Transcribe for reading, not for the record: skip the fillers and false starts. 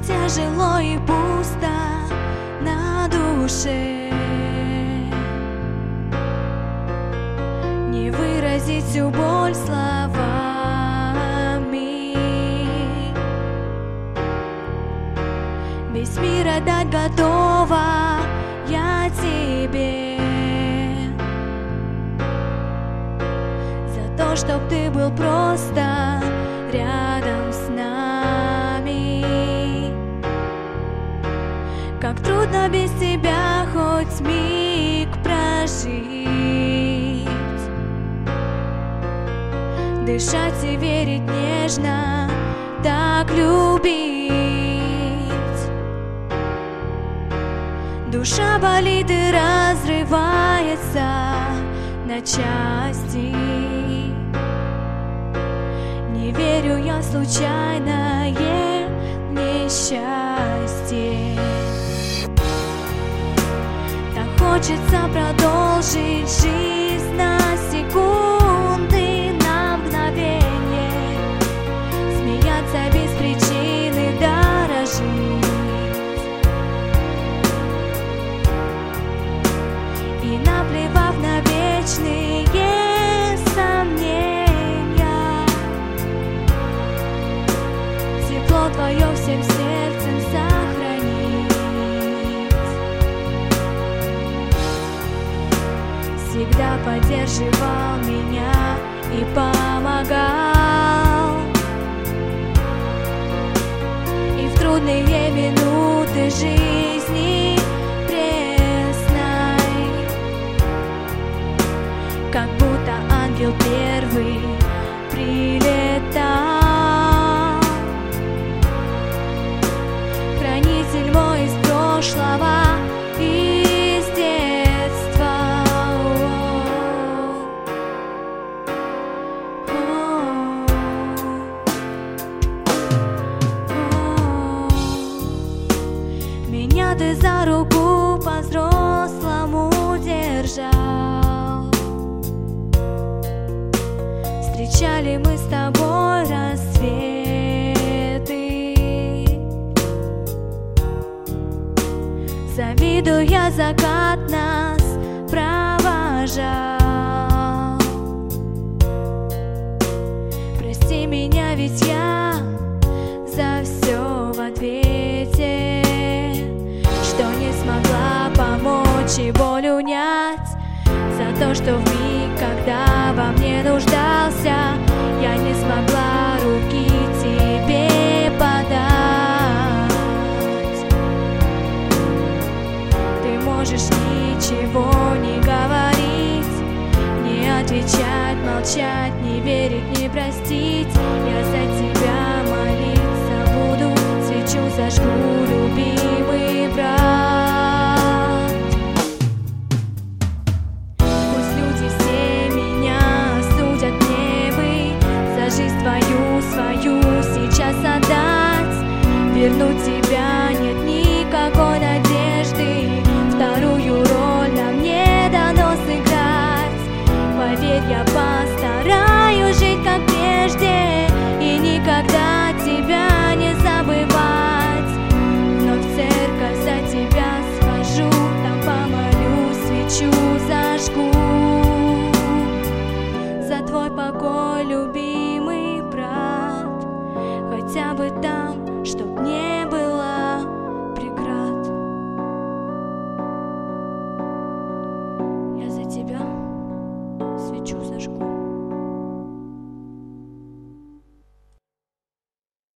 тяжело и пусто на душе. Не выразить всю боль словами, весь мир отдать готова я тебе, за то, чтоб ты был просто рядом с нами. Как трудно без тебя хоть миг прожить, дышать и верить нежно, так любить. Душа болит и разрывается на части. Не верю я в случайное несчастье. Так хочется продолжить жизнь на секунды, на мгновение, смеяться без причины, дорожить. И наплевав на вечные сомнения, тепло твое всем сердцем сохранить. Всегда поддерживал меня и помогал, и в трудные минуты жизни пресной, как будто ангел первый прилетал. Хранитель мой из прошлого, из детства. Меня ты за руку по-взрослому держал. Встречали мы с тобой рассветы, завидуя закат нас провожал. Прости меня, ведь я за все в ответе, что не смогла помочь и боль унять, за то, что в миг, когда во мне нуждался, я не смогла руки тебе подать. Ты можешь ничего не говорить, не отвечать, молчать, не верить, не простить. Я за тебя молиться буду, свечу зажгу, любимый брат. Пусть люди все меня осудят, мне бы за жизнь твою свою сейчас отдать. Вернуть тебя нет никакой надежды, вторую роль на мне дано сыграть. Поверь, я постараюсь жить как прежде и никогда тебя не забывать. Но в церковь за тебя схожу, там помолюсь, свечу зажгу. За твой покой, любимый брат, хотя бы там, чтоб не было преград. Я за тебя свечу зажгу.